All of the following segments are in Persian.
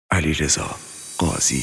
علیرضا قاضی.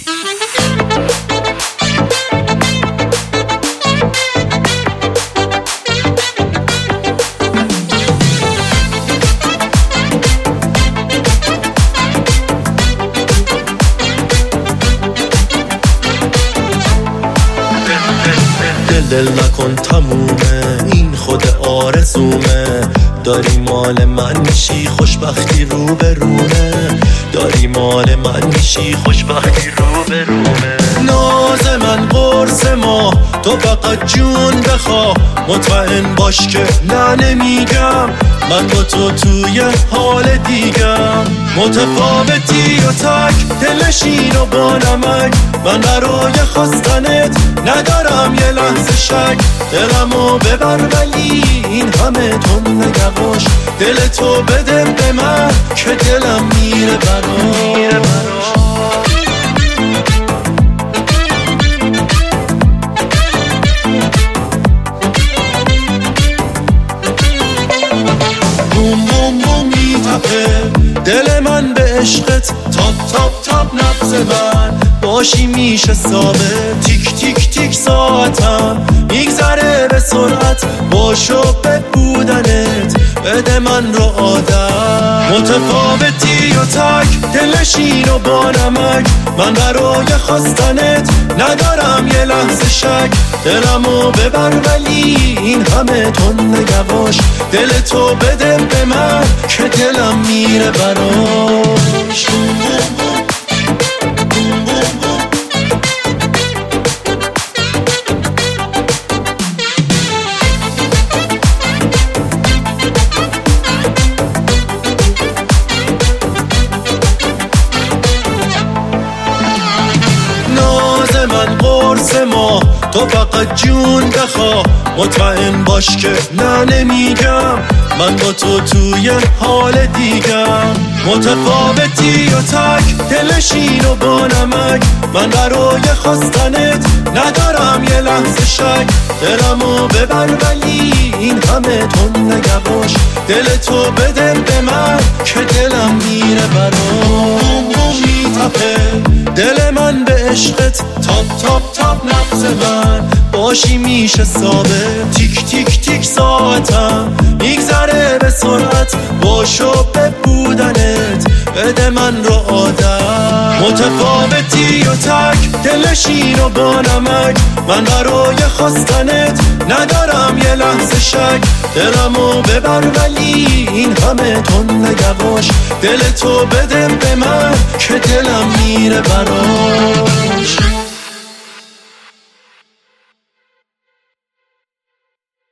دل نکن تمومه، این خود آرزومه. داری مال من میشی، خوشبختی رو به رومه. داری مال من میشی، خوشبختی رو به رومه. ناز من قرص ما، تو فقط جون بخوا. مطمئن باش که نه نمیگم، من با تو توی حال دیگم. متفاوتی و تک دلشین و با نمک. من برای خواستنت ندارم یه لحظه شک. دلمو ببر ولی این همه تو نگواش. دل تو بده به من که دلم میره براش. بوم بوم بوم میتپه دل من به عشقت. تاپ تاپ تاپ نبض من باشی میشه ثابت. تیک تیک تیک ساعتم میگذره به سرعت. باشو به بودنت بده من رو عادت. متفاوتی و تک دلشین و با نمک. من برای خواستنت ندارم یه لحظه شک. دلمو ببر ولی این همه تو نگواش. دل تو بده به من که دلم میره براش. من قرص ما، تو فقط جون بخوا. مطمئن باش که نه نمیگم، من با تو توی حال دیگم. متفاوتی و تک دلشین و با نمک. من برای خواستنت ندارم یه لحظه شک. دلمو ببر ولی این همه تو نگواش. دل تو بده به من که دلم میره براش. میتپه دل من به عشقت. تاپ تاپ تاپ نبض من باشی میشه ثابت. تیک تیک تیک ساعتم میگذره به سرعت. باشو به بودنت بده من رو عادت. متفاوتی و تک دلشین و با نمک. من برای خواستنت ندارم یه لحظه شک. دلمو ببر ولی این همه تو نگواش. دل تو بده به من که دلم میره براش.